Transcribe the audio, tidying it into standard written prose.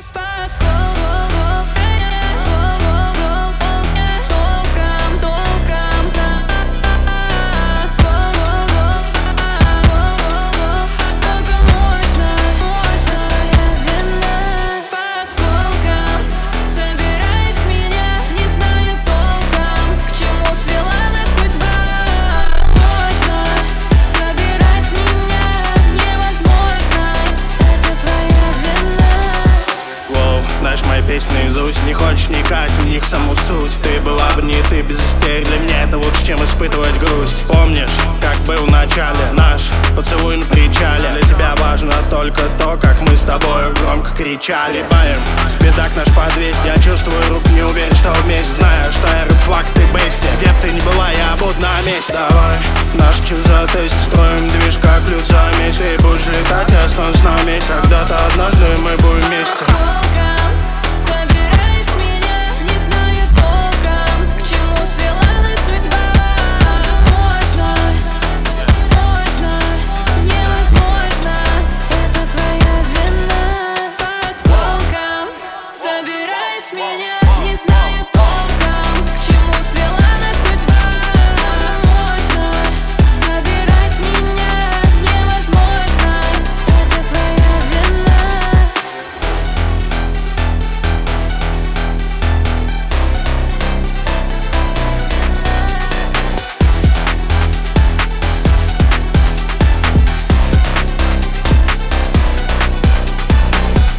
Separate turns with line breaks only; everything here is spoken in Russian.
Мои песни наизусть, не хочешь вникать в них саму суть. Ты была бы не ты без истерик, для меня это лучше, чем испытывать грусть. Помнишь, как был в начале наш поцелуй на причале? Для тебя важно только то, как мы с тобой громко кричали. Парим, спидак наш по 200, я чувствую рук, не уверен, что вместе. Знаю, что я рэп-флаг, ты бести. Где б ты ни была, я буду на месте. Давай, наш чип затестим, строим движ, как люд за меч. Ты будешь летать, я останусь на месте. Когда-то однажды мы